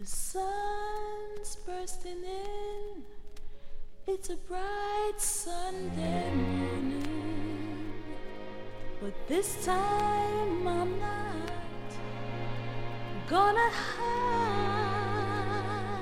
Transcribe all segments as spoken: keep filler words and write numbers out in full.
The sun's bursting in. It's a bright Sunday morning, but this time I'm not gonna hide.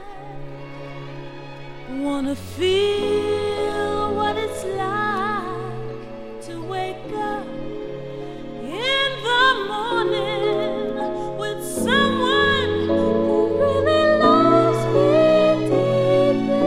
Wanna feel what it's like to wake up in the morning with someone who really loves me deeply.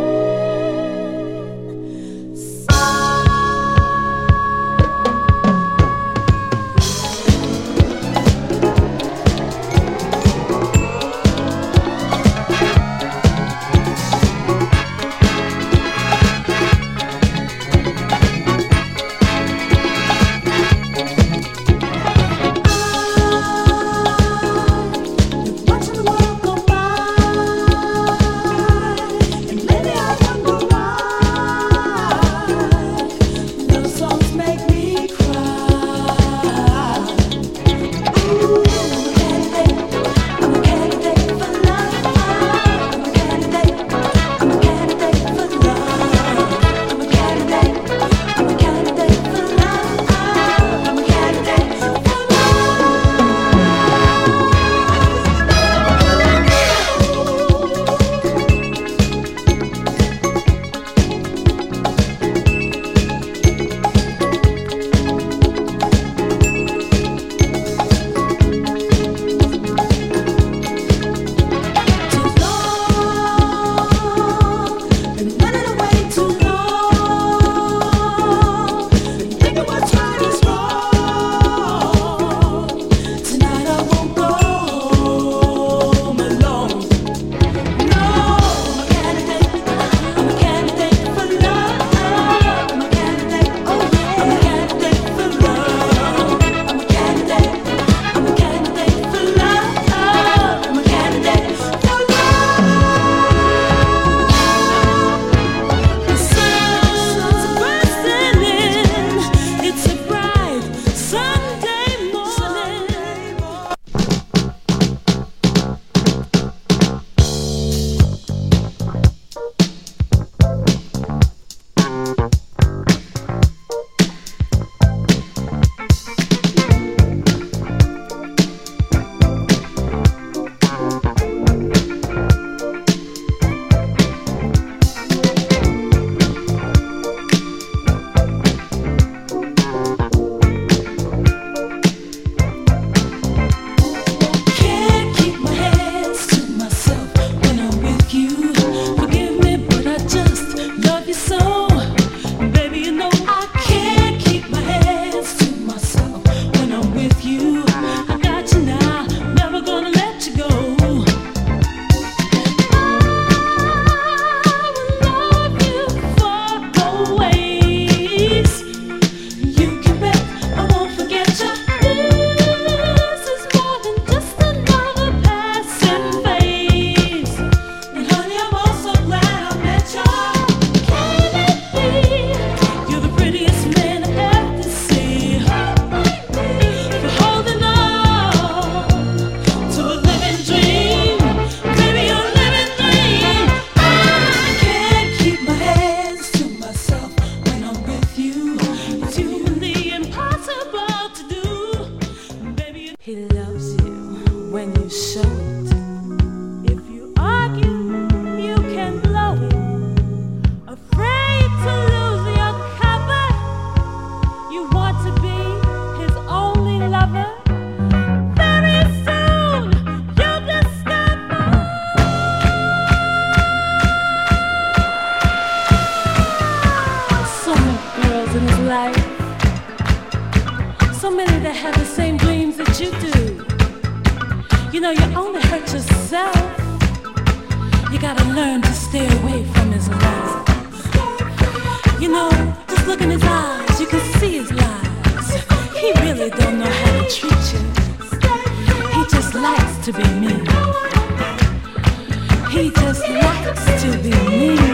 So many that have the same dreams that you do. You know, you only hurt yourself. You gotta learn to stay away from his lies. You know, just look in his eyes, you can see his lies. He really don't know how to treat you. He just likes to be mean. He just likes to be mean.